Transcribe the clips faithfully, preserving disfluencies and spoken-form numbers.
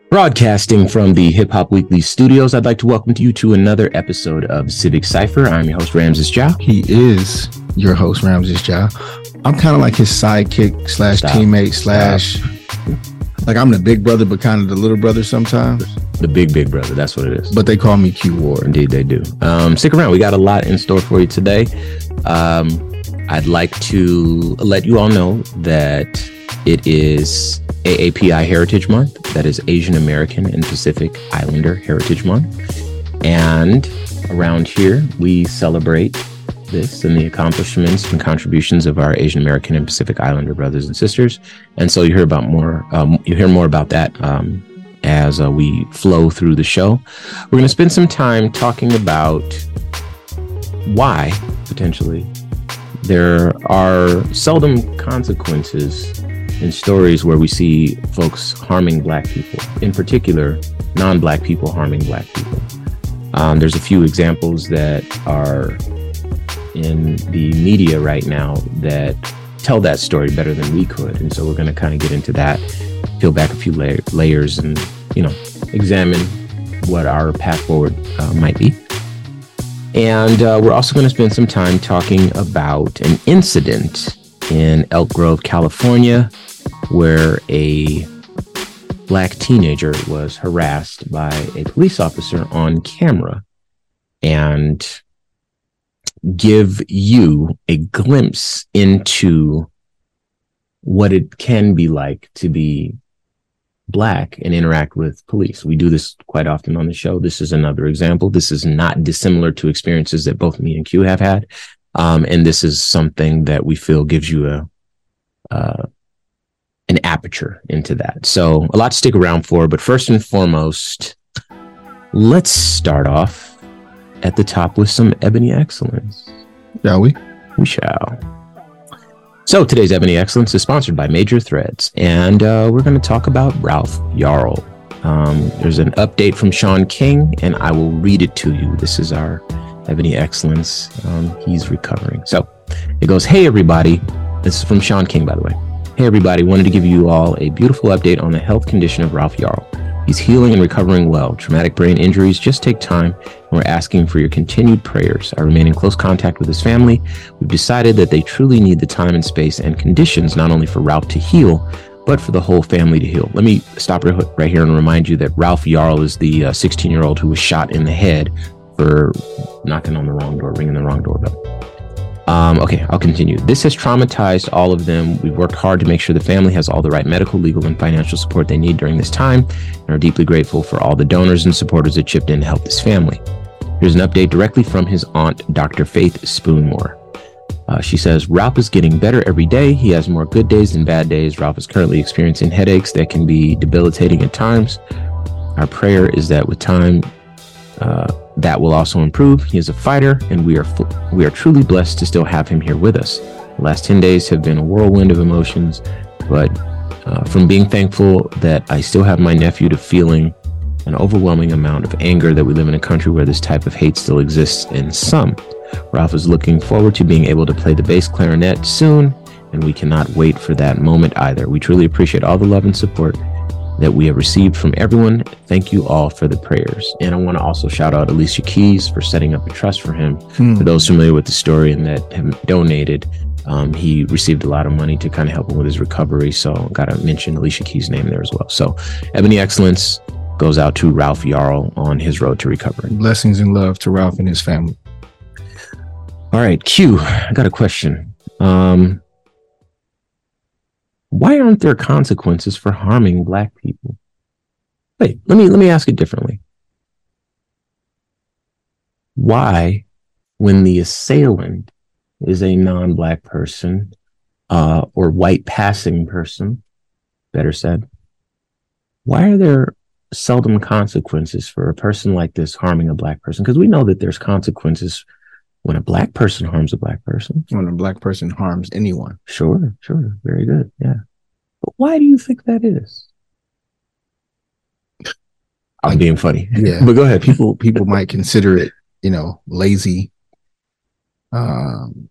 Broadcasting from the Hip Hop Weekly studios, I'd like to welcome you to another episode of Civic Cypher. I'm your host, Ramses Ja. He is your host, Ramses Ja. I'm kind of like his sidekick slash Stop. teammate slash, like I'm the big brother, but kind of the little brother sometimes. The big, big brother. That's what it is. But they call me Q Ward. Indeed, they do. Um, stick around. We got a lot in store for you today. Um, I'd like to let you all know that it is A A P I Heritage Month. That is Asian American and Pacific Islander Heritage Month. And around here, we celebrate this and the accomplishments and contributions of our Asian American and Pacific Islander brothers and sisters. And so you hear about more, um, you hear more about that um, as uh, we flow through the show. We're going to spend some time talking about why, potentially, there are seldom consequences in stories where we see folks harming Black people, in particular, non-Black people harming Black people. Um, there's a few examples that are in the media right now that tell that story better than we could. And so we're going to kind of get into that, peel back a few la- layers and, you know, examine what our path forward uh, might be. And uh, we're also going to spend some time talking about an incident in Elk Grove, California, where a Black teenager was harassed by a police officer on camera, and give you a glimpse into what it can be like to be Black and interact with police. We do this quite often on the show. This is another example. This is not dissimilar to experiences that both me and Q have had. Um, and this is something that we feel gives you a uh, an aperture into that. So a lot to stick around for. But first and foremost, let's start off at the top with some Ebony Excellence. Shall we? We shall. So today's Ebony Excellence is sponsored by Major Threads, and uh, we're going to talk about Ralph Yarl. Um, there's an update from Sean King, and I will read it to you. This is our Ebony Excellence. Um, he's recovering. So it goes, "Hey, everybody." This is from Sean King, by the way. "Hey, everybody. Wanted to give you all a beautiful update on the health condition of Ralph Yarl. He's healing and recovering well. Traumatic brain injuries just take time, and we're asking for your continued prayers. I remain in close contact with his family. We've decided that they truly need the time and space and conditions, not only for Ralph to heal, but for the whole family to heal." Let me stop right here and remind you that Ralph Yarl is the uh, sixteen-year-old who was shot in the head for knocking on the wrong door, ringing the wrong doorbell. Um, okay, I'll continue. "This has traumatized all of them. We've worked hard to make sure the family has all the right medical, legal, and financial support they need during this time, and are deeply grateful for all the donors and supporters that chipped in to help this family." Here's an update directly from his aunt, Doctor Faith Spoonmore. Uh, she says, "Ralph is getting better every day. He has more good days than bad days. Ralph is currently experiencing headaches that can be debilitating at times. Our prayer is that with time, uh, that will also improve. He is a fighter, and we are fu- we are truly blessed to still have him here with us. The last ten days have been a whirlwind of emotions, but uh, from being thankful that I still have my nephew to feeling an overwhelming amount of anger that we live in a country where this type of hate still exists in some. Ralph is looking forward to being able to play the bass clarinet soon, and we cannot wait for that moment either. We truly appreciate all the love and support that we have received from everyone. Thank you all for the prayers." And I want to also shout out Alicia Keys for setting up a trust for him. Hmm. For those familiar with the story and that have donated, um, he received a lot of money to kind of help him with his recovery. So got to mention Alicia Keys' name there as well. So Ebony Excellence goes out to Ralph Yarl on his road to recovery. Blessings and love to Ralph and his family. All right, Q, I got a question. Um, Why aren't there consequences for harming Black people? Wait, let me let me ask it differently. Why, when the assailant is a non-Black person uh, or white passing person, better said, why are there seldom consequences for a person like this harming a Black person? Because we know that there's consequences when a Black person harms a Black person. When a Black person harms anyone. Sure, sure. Very good. Yeah. But why do you think that is? I'm like, being funny. Yeah. But go ahead. People people might consider it, you know, lazy, um,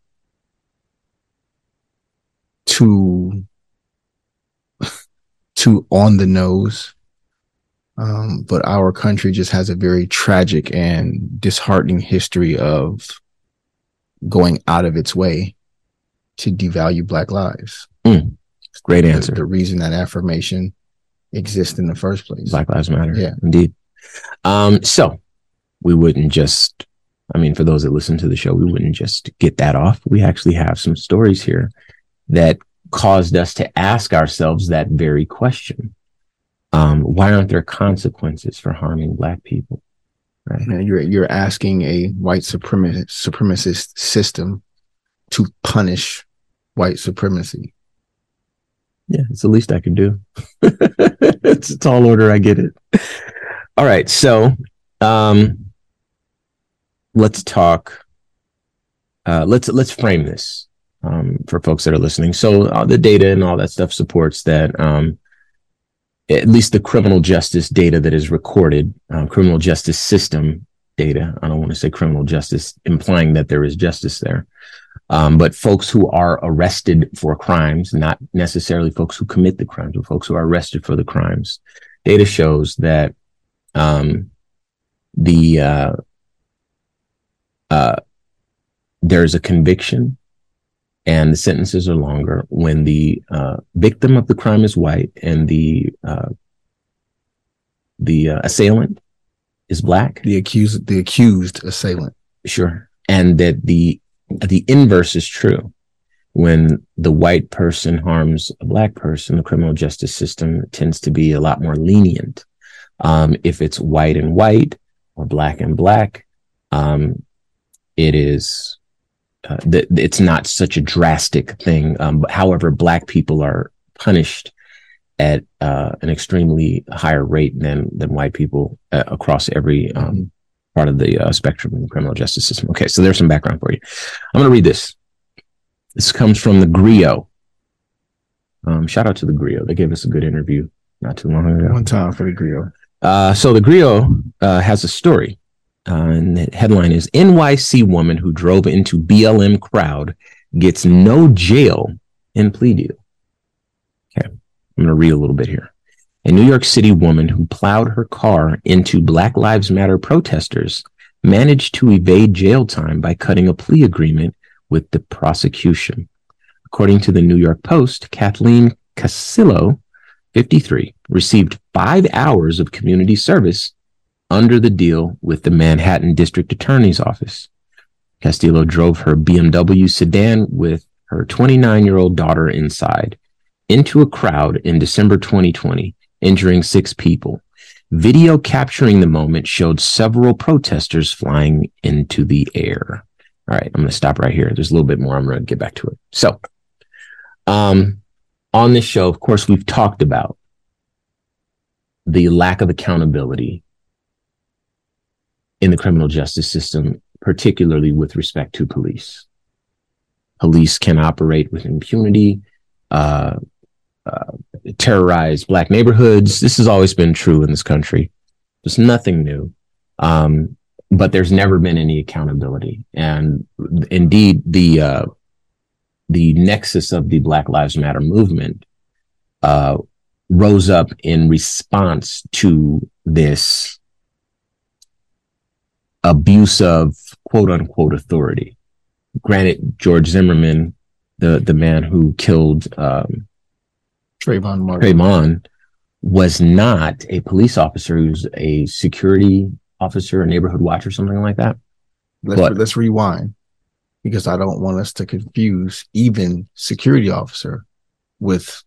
too, too on the nose. Um, but our country just has a very tragic and disheartening history of going out of its way to devalue Black lives. Mm, great answer. The, the reason that affirmation exists in the first place. Black Lives Matter. Yeah, indeed. Um, so we wouldn't just, I mean, for those that listen to the show, we wouldn't just get that off. We actually have some stories here that caused us to ask ourselves that very question. Um, why aren't there consequences for harming Black people? Right. And you're you're asking a white supremacist supremacist system to punish white supremacy. Yeah, it's the least I can do. it's a tall order. I get it. All right, so um, let's talk. Uh, let's let's frame this um, for folks that are listening. So uh, the data and all that stuff supports that. Um, at least the criminal justice data that is recorded, uh, criminal justice system data. I don't want to say criminal justice, implying that there is justice there. Um, but folks who are arrested for crimes, not necessarily folks who commit the crimes, but folks who are arrested for the crimes. Data shows that um, the uh, uh, there's a conviction and the sentences are longer when the uh, victim of the crime is white and the uh, the uh, assailant is Black. The accused, the accused assailant. Sure, and that the the inverse is true. When the white person harms a Black person, the criminal justice system tends to be a lot more lenient. Um, if it's white and white or Black and Black, um, it is. Uh, that it's not such a drastic thing. Um, but however, Black people are punished at uh, an extremely higher rate than than white people uh, across every um, mm-hmm. part of the uh, spectrum in the criminal justice system. Okay, so there's some background for you. I'm going to read this. This comes from the Grio. Um, shout out to the Grio. They gave us a good interview not too long ago. One time for the Grio. Uh, so the Grio uh, has a story. Uh, and the headline is N Y C woman who drove into B L M crowd gets no jail in plea deal. Okay, I'm going to read a little bit here. A New York City woman who plowed her car into Black Lives Matter protesters managed to evade jail time by cutting a plea agreement with the prosecution. According to the New York Post, Kathleen Castillo, fifty-three, received five hours of community service under the deal with the Manhattan District Attorney's Office. Castillo drove her B M W sedan with her twenty-nine-year-old daughter inside into a crowd in December twenty twenty, injuring six people. Video capturing the moment showed several protesters flying into the air. All right, I'm going to stop right here. There's a little bit more. I'm going to get back to it. So, um, on this show, of course, we've talked about the lack of accountability in the criminal justice system, particularly with respect to police. Police can operate with impunity, uh, uh, terrorize Black neighborhoods. This has always been true in this country. There's nothing new, um, but there's never been any accountability. And indeed, the uh, the nexus of the Black Lives Matter movement uh, rose up in response to this abuse of quote unquote authority. Granted, George Zimmerman, the, the man who killed um, Trayvon Martin, Trayvon, was not a police officer. He was a security officer, a neighborhood watch or something like that. Let's, but, let's rewind, because I don't want us to confuse even security officer with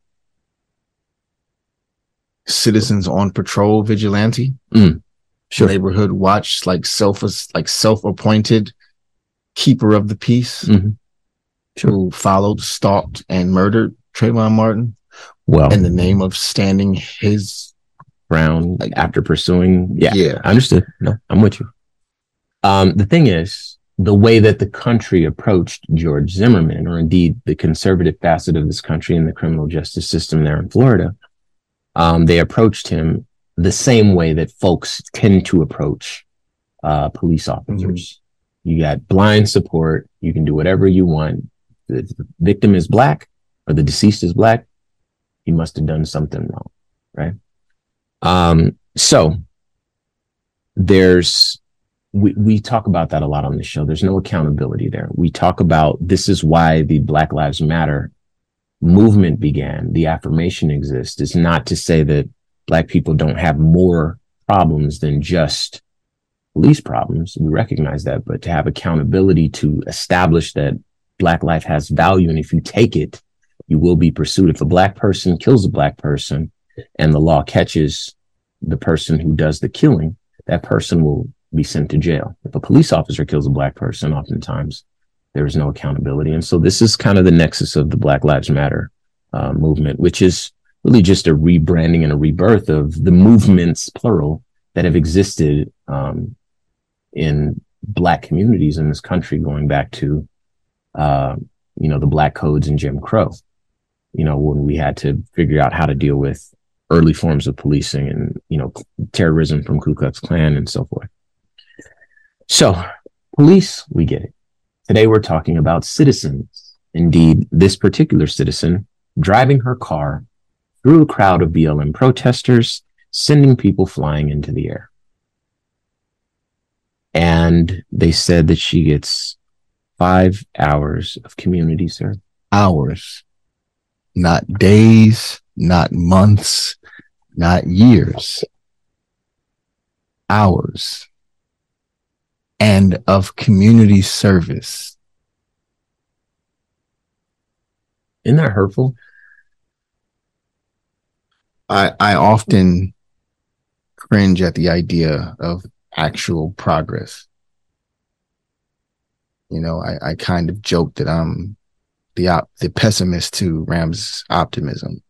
citizens on patrol vigilante. Mm. Sure. Neighborhood watch, like self like self-appointed keeper of the peace, mm-hmm. sure. who followed, stalked, and murdered Trayvon Martin. Well, in the name of standing his ground like, after pursuing. Yeah, yeah, I understood. No, I'm with you. Um, the thing is, the way that the country approached George Zimmerman, or indeed the conservative facet of this country in the criminal justice system there in Florida, um, they approached him the same way that folks tend to approach uh, police officers. Mm-hmm. You got blind support. You can do whatever you want. The, the victim is Black or the deceased is Black. He must have done something wrong, right? Um, So there's, we, we talk about that a lot on the show. There's no accountability there. We talk about, this is why the Black Lives Matter movement began. The affirmation exists. It's not to say that Black people don't have more problems than just police problems. We recognize that, but to have accountability to establish that Black life has value. And if you take it, you will be pursued. If a Black person kills a Black person and the law catches the person who does the killing, that person will be sent to jail. If a police officer kills a Black person, oftentimes there is no accountability. And so this is kind of the nexus of the Black Lives Matter uh, movement, which is really just a rebranding and a rebirth of the movements, plural, that have existed um, in Black communities in this country, going back to, uh, you know, the Black codes and Jim Crow, you know, when we had to figure out how to deal with early forms of policing and, you know, terrorism from Ku Klux Klan and so forth. So police, we get it. Today, we're talking about citizens. Indeed, this particular citizen driving her car through a crowd of B L M protesters, sending people flying into the air. And they said that she gets five hours of community service. Hours, not days, not months, not years. Hours. And of community service. Isn't that hurtful? I, I often cringe at the idea of actual progress. You know, I, I kind of joke that I'm the op- the pessimist to Ram's optimism.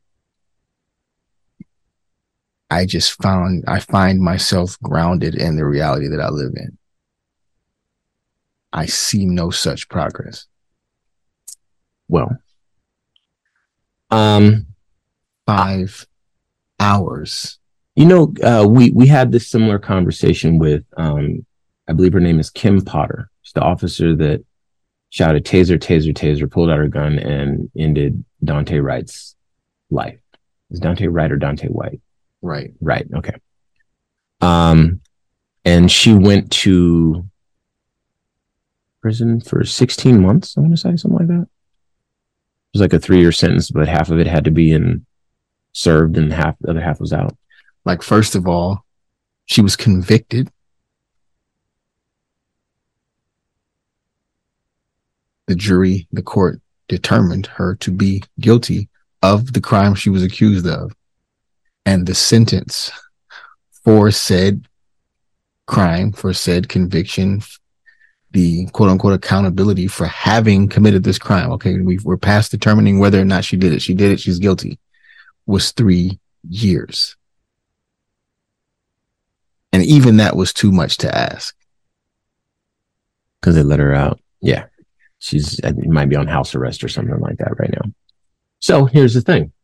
I just found I find myself grounded in the reality that I live in. I see no such progress. Well, um, five hours. You know, uh, we we had this similar conversation with, um, I believe her name is Kim Potter. She's the officer that shouted taser, taser, taser, pulled out her gun and ended Dante Wright's life. Is Dante Wright or Dante White? Right. Right. Okay. Um, and she went to prison for sixteen months. I want to say something like that. It was like a three-year sentence, but half of it had to be in served and half the other half was out. Like, first of all, she was convicted. The jury, the court determined her to be guilty of the crime she was accused of. And the sentence for said crime, for said conviction, the quote unquote accountability for having committed this crime. Okay, we, we're past determining whether or not she did it. She did it. She's guilty. Was three years. And even that was too much to ask. Because they let her out. Yeah. She's, it might be on house arrest or something like that right now. So here's the thing.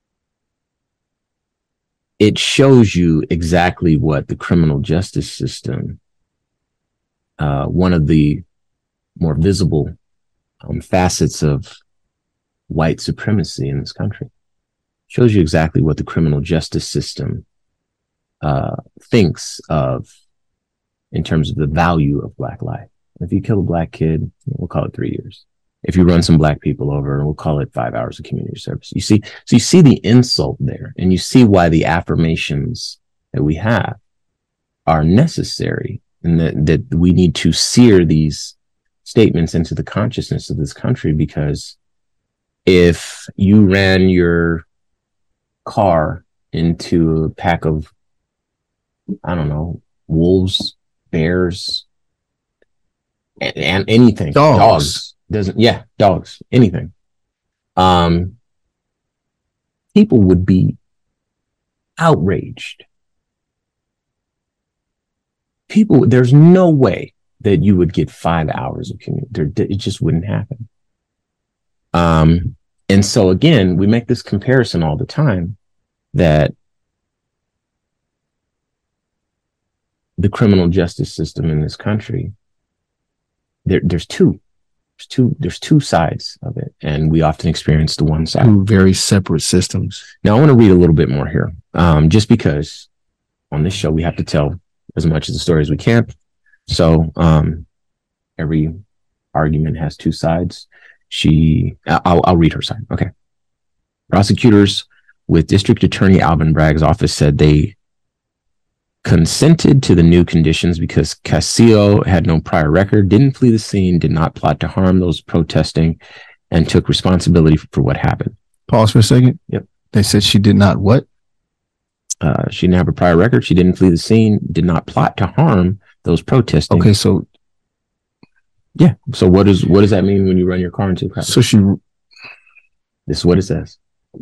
It shows you exactly what the criminal justice system, uh, one of the more visible um, facets of white supremacy in this country, shows you exactly what the criminal justice system uh, thinks of in terms of the value of Black life. If you kill a Black kid, we'll call it three years. If you run some Black people over, we'll call it five hours of community service. You see, so you see the insult there, and you see why the affirmations that we have are necessary, and that, that we need to sear these statements into the consciousness of this country. Because if you ran your car into a pack of, I don't know, wolves, bears, and, and anything, dogs. dogs, doesn't, yeah, dogs, anything. Um, people would be outraged. People, there's no way that you would get five hours of community. There, it just wouldn't happen. Um, and so again, we make this comparison all the time that the criminal justice system in this country, there, there's two, there's two, there's two sides of it. And we often experience the one side. Two very separate systems. Now I want to read a little bit more here. Um, just because on this show, we have to tell as much of the story as we can. So um, every argument has two sides. She, I'll, I'll read her side. Okay. Prosecutors with District Attorney Alvin Bragg's office said they consented to the new conditions because Castillo had no prior record, didn't flee the scene, did not plot to harm those protesting, and took responsibility for, for what happened. Pause for a second. Yep. They said she did not what? Uh, she didn't have a prior record. She didn't flee the scene, did not plot to harm those protesting. Okay, so yeah. So what is what does that mean when you run your car into a crowd? So she. This is what it says.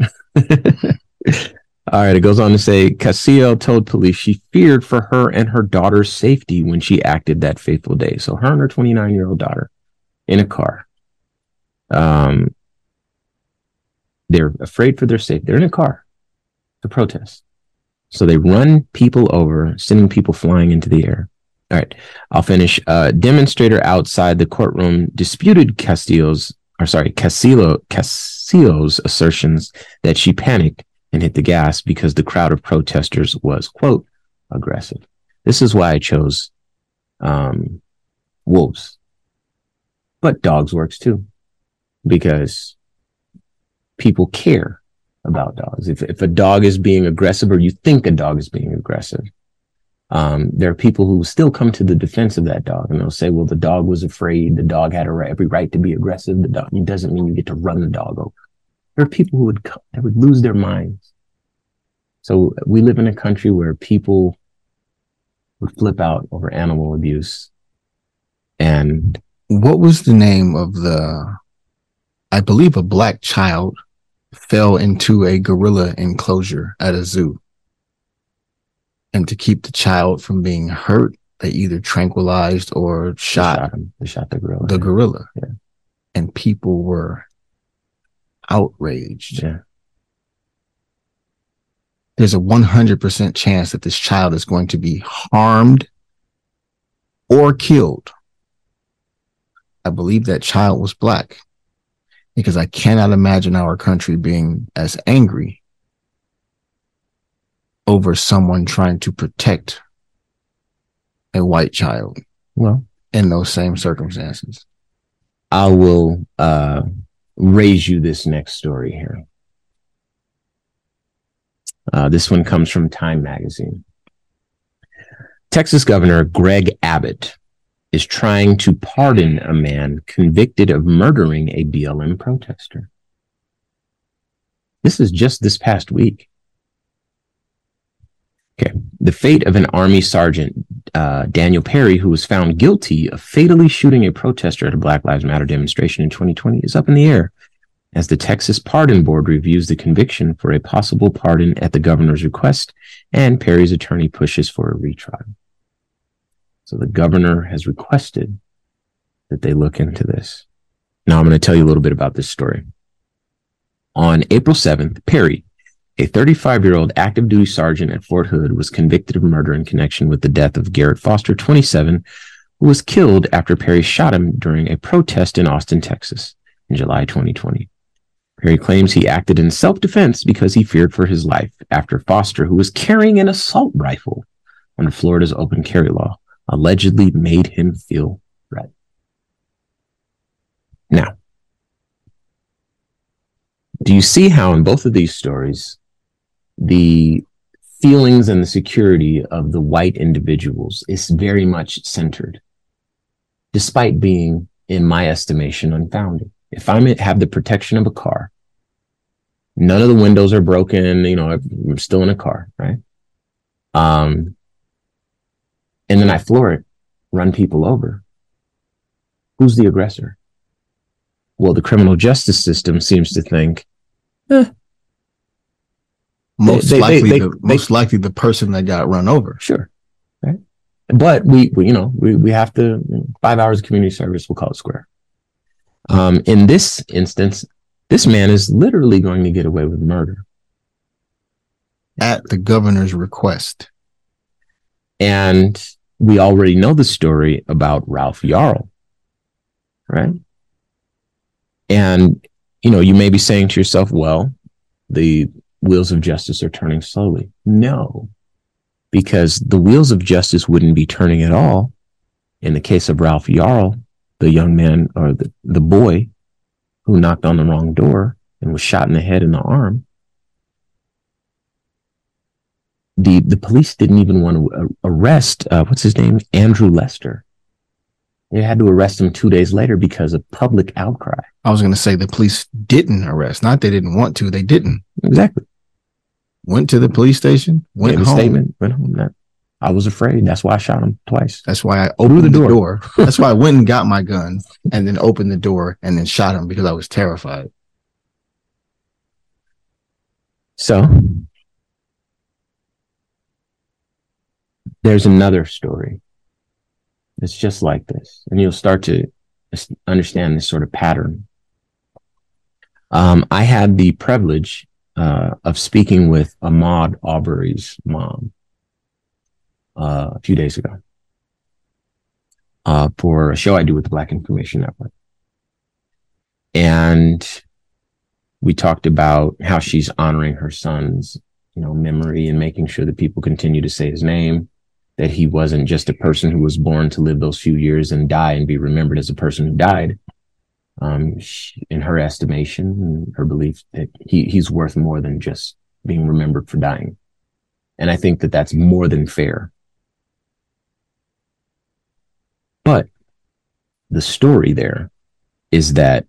All right. It goes on to say Castillo told police she feared for her and her daughter's safety when she acted that fateful day. So her and her twenty-nine year old daughter in a car. Um, they're afraid for their safety. They're in a car to protest. So they run people over, sending people flying into the air. All right, I'll finish. A demonstrator outside the courtroom disputed Castillo's, or sorry, Castillo, Castillo's assertions that she panicked and hit the gas because the crowd of protesters was, quote, aggressive. This is why I chose um, wolves. But dogs works too, because people care about dogs. If if a dog is being aggressive, or you think a dog is being aggressive, um, there are people who will still come to the defense of that dog, and they'll say, well, the dog was afraid. The dog had a right, every right to be aggressive. The dog, it doesn't mean you get to run the dog over. There are people who would, that would lose their minds. So we live in a country where people would flip out over animal abuse. And what was the name of the, I believe a black child fell into a gorilla enclosure at a zoo. And to keep the child from being hurt, they either tranquilized or shot, they shot him. They shot the gorilla. The gorilla. Yeah. And people were outraged. Yeah. There's a one hundred percent chance that this child is going to be harmed or killed. I believe that child was black, because I cannot imagine our country being as angry over someone trying to protect a white child. Well, in those same circumstances. I will uh, raise you this next story here. Uh, this one comes from Time Magazine. Texas Governor Greg Abbott is trying to pardon a man convicted of murdering a B L M protester. This is just this past week. Okay. The fate of an Army Sergeant, uh, Daniel Perry, who was found guilty of fatally shooting a protester at a Black Lives Matter demonstration in twenty twenty, is up in the air as the Texas Pardon Board reviews the conviction for a possible pardon at the governor's request, and Perry's attorney pushes for a retrial. So the governor has requested that they look into this. Now I'm going to tell you a little bit about this story. On April seventh, Perry, a thirty-five-year-old active duty sergeant at Fort Hood, was convicted of murder in connection with the death of Garrett Foster, twenty-seven, who was killed after Perry shot him during a protest in Austin, Texas in July twenty twenty. Perry claims he acted in self-defense because he feared for his life after Foster, who was carrying an assault rifle under Florida's open carry law, allegedly made him feel threatened. Now, do you see how in both of these stories, the feelings and the security of the white individuals is very much centered, despite being, in my estimation, unfounded? If I have the protection of a car, none of the windows are broken, you know, I'm still in a car, right? Um, and then I floor it, run people over. Who's the aggressor? Well, the criminal justice system seems to think, eh, most they, likely, they, they, the, they, most likely the person that got run over. Sure, right? But we, we you know, we we have to, you know, five hours of community service, we'll call it square. Um, in this instance, this man is literally going to get away with murder at the governor's request. And we already know the story about Ralph Yarl, right? And, you know, you may be saying to yourself, well, the wheels of justice are turning slowly. No, because the wheels of justice wouldn't be turning at all in the case of Ralph Yarl, the young man or the, the boy who knocked on the wrong door and was shot in the head and the arm. The the police didn't even want to arrest, uh, what's his name? Andrew Lester. They had to arrest him two days later because of public outcry. I was going to say the police didn't arrest. Not they didn't want to. They didn't. Exactly. Went to the police station, went Gave a home. Statement, went home. That, I was afraid. That's why I shot him twice. That's why I opened the door. the door. That's why I went and got my gun and then opened the door and then shot him because I was terrified. So there's another story. It's just like this, and you'll start to understand this sort of pattern. Um, I had the privilege uh, of speaking with Ahmaud Arbery's mom uh, a few days ago uh, for a show I do with the Black Information Network. And we talked about how she's honoring her son's, you know, memory and making sure that people continue to say his name, that he wasn't just a person who was born to live those few years and die and be remembered as a person who died. Um, she, in her estimation, her belief that he, he's worth more than just being remembered for dying. And I think that that's more than fair. But the story there is that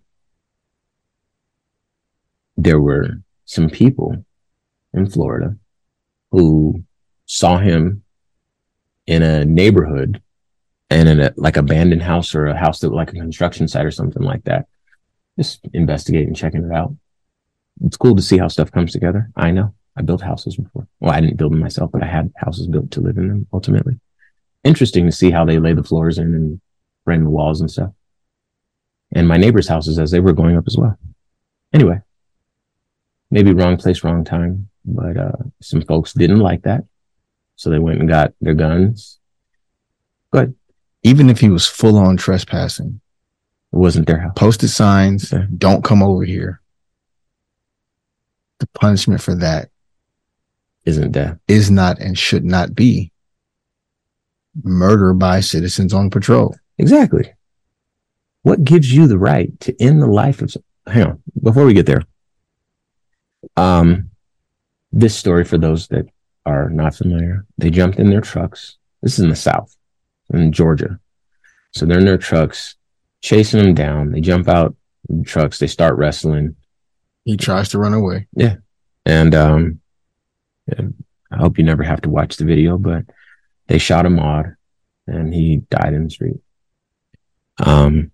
there were some people in Florida who saw him in a neighborhood and in a like abandoned house or a house that like a construction site or something like that. Just investigating, checking it out. It's cool to see how stuff comes together. I know I built houses before. Well, I didn't build them myself, but I had houses built to live in them ultimately. Interesting to see how they lay the floors in and frame the walls and stuff. And my neighbors' houses as they were going up as well. Anyway, maybe wrong place, wrong time, but uh, some folks didn't like that. So they went and got their guns. But even if he was full on trespassing, it wasn't their house. Posted signs, yeah. Don't come over here. The punishment for that isn't death. Is not and should not be murder by citizens on patrol. Exactly. What gives you the right to end the life of... Hang on, before we get there. Um, this story, for those that are not familiar, they jumped in their trucks. This is in the South, in Georgia. So they're in their trucks, chasing them down. They jump out of the trucks. They start wrestling. He tries to run away. Yeah. And um, yeah, I hope you never have to watch the video, but they shot Ahmaud and he died in the street. Um,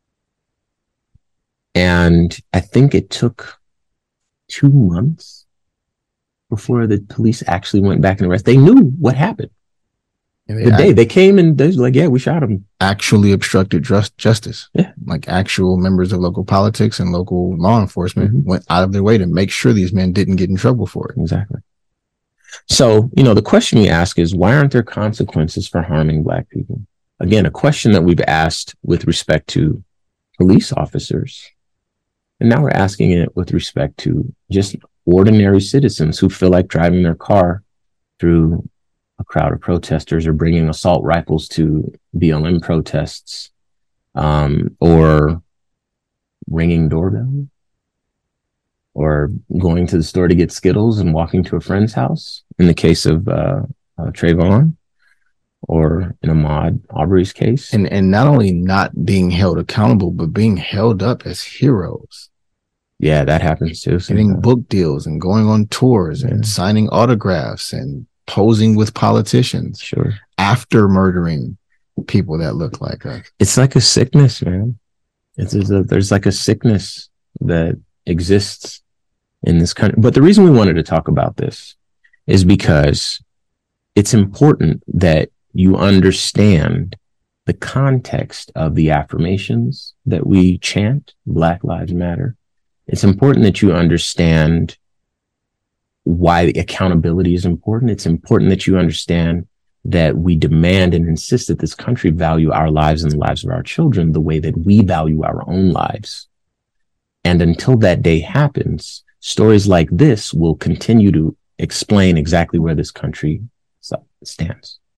and I think it took two months before the police actually went back and arrested. They knew what happened. The act- day they came and they was like, yeah, we shot him. Actually obstructed just justice. Yeah. Like actual members of local politics and local law enforcement mm-hmm. went out of their way to make sure these men didn't get in trouble for it. Exactly. So, you know, the question we ask is, why aren't there consequences for harming Black people? Again, a question that we've asked with respect to police officers. And now we're asking it with respect to just ordinary citizens who feel like driving their car through a crowd of protesters or bringing assault rifles to B L M protests, um, or ringing doorbell, or going to the store to get Skittles and walking to a friend's house in the case of uh, uh, Trayvon, or in Ahmaud Arbery's case. And, and not only not being held accountable, but being held up as heroes. Yeah, that happens too. Getting sometimes. Book deals and going on tours yeah. and signing autographs and posing with politicians. Sure. After murdering people that look like us. It's like a sickness, man. It's, it's a, there's like a sickness that exists in this country. But the reason we wanted to talk about this is because it's important that you understand the context of the affirmations that we chant, Black Lives Matter. It's important that you understand why the accountability is important. It's important that you understand that we demand and insist that this country value our lives and the lives of our children the way that we value our own lives. And until that day happens, stories like this will continue to explain exactly where this country So it stands.